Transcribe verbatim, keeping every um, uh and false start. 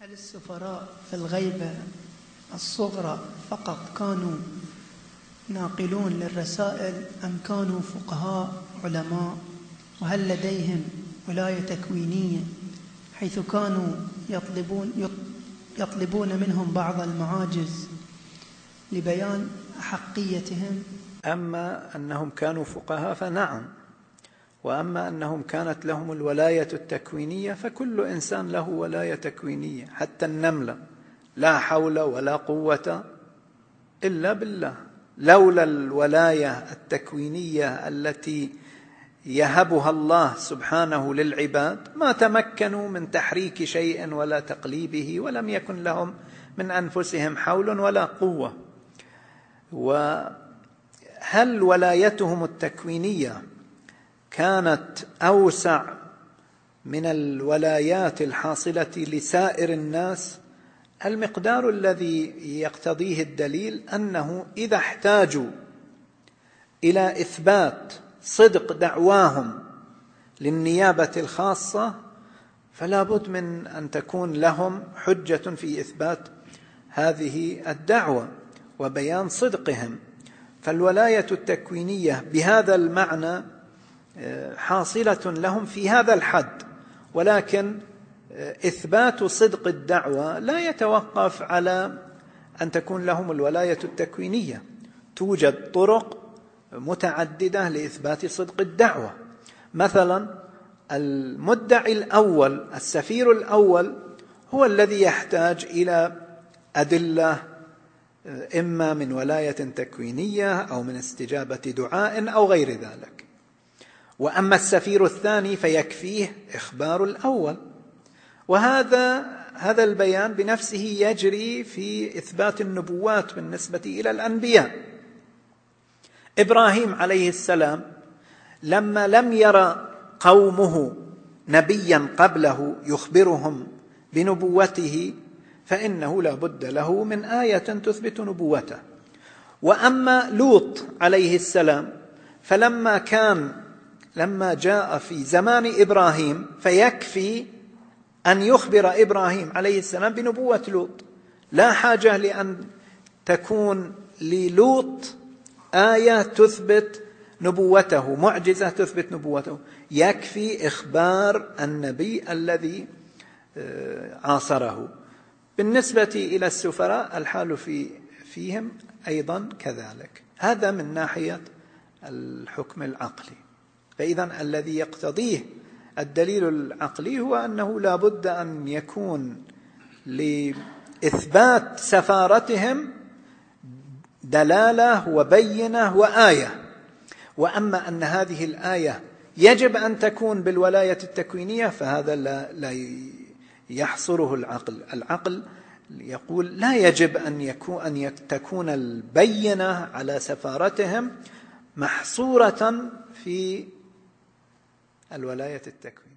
هل السفراء في الغيبة الصغرى فقط كانوا ناقلون للرسائل أم كانوا فقهاء علماء؟ وهل لديهم ولاية تكوينية حيث كانوا يطلبون يطلبون منهم بعض المعاجز لبيان أحقيتهم؟ أما أنهم كانوا فقهاء فنعم، وأما أنهم كانت لهم الولاية التكوينية فكل إنسان له ولاية تكوينية، حتى النملة لا حول ولا قوة إلا بالله. لولا الولاية التكوينية التي يهبها الله سبحانه للعباد ما تمكنوا من تحريك شيء ولا تقليبه، ولم يكن لهم من أنفسهم حول ولا قوة. وهل ولايتهم التكوينية كانت أوسع من الولايات الحاصلة لسائر الناس؟ المقدار الذي يقتضيه الدليل أنه إذا احتاجوا إلى إثبات صدق دعواهم للنيابة الخاصة فلا بد من أن تكون لهم حجة في إثبات هذه الدعوة وبيان صدقهم. فالولاية التكوينية بهذا المعنى حاصلة لهم في هذا الحد، ولكن إثبات صدق الدعوة لا يتوقف على أن تكون لهم الولاية التكوينية. توجد طرق متعددة لإثبات صدق الدعوة. مثلا المدعي الأول السفير الأول هو الذي يحتاج إلى أدلة إما من ولاية تكوينية أو من استجابة دعاء أو غير ذلك. وأما السفير الثاني فيكفيه إخبار الأول، وهذا هذا البيان بنفسه يجري في إثبات النبوات بالنسبة إلى الأنبياء. إبراهيم عليه السلام لما لم يرى قومه نبيا قبله يخبرهم بنبوته فإنه لا بد له من آية تثبت نبوته. وأما لوط عليه السلام فلما كان لما جاء في زمان إبراهيم فيكفي أن يخبر إبراهيم عليه السلام بنبوة لوط، لا حاجة لأن تكون للوط آية تثبت نبوته، معجزة تثبت نبوته، يكفي إخبار النبي الذي عاصره. بالنسبة إلى السفراء الحال في فيهم أيضا كذلك. هذا من ناحية الحكم العقلي. فإذا الذي يقتضيه الدليل العقلي هو أنه لا بد أن يكون لإثبات سفارتهم دلالة وبينة وآية. وأما أن هذه الآية يجب أن تكون بالولاية التكوينية فهذا لا, لا يحصره العقل. العقل يقول لا يجب أن, يكون أن تكون البينة على سفارتهم محصورة في الولاية التكوينية.